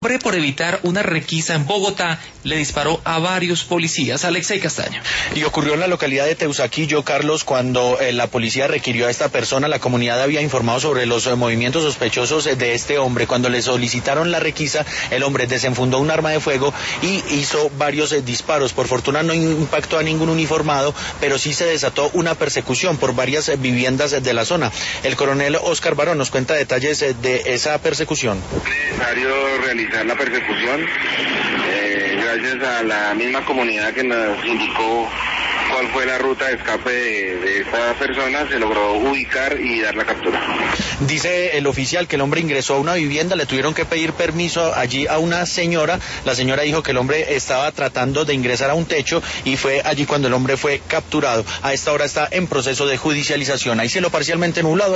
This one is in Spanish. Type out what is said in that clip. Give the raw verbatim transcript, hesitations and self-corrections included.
Hombre, por evitar una requisa en Bogotá, le disparó a varios policías. Alexei Castaño. Y ocurrió en la localidad de Teusaquillo, Carlos, cuando eh, la policía requirió a esta persona. La comunidad había informado sobre los eh, movimientos sospechosos eh, de este hombre. Cuando le solicitaron la requisa, el hombre desenfundó un arma de fuego y hizo varios eh, disparos. Por fortuna no impactó a ningún uniformado, pero sí se desató una persecución por varias eh, viviendas eh, de la zona. El coronel Oscar Barón nos cuenta detalles eh, de esa persecución. Necesario realizar la persecución, eh, gracias a la misma comunidad que nos indicó cuál fue la ruta de escape de, de esta persona, se logró ubicar y dar la captura. Dice el oficial que el hombre ingresó a una vivienda, le tuvieron que pedir permiso allí a una señora. La señora dijo que el hombre estaba tratando de ingresar a un techo y fue allí cuando el hombre fue capturado. A esta hora está en proceso de judicialización. Hay cielo parcialmente nublado.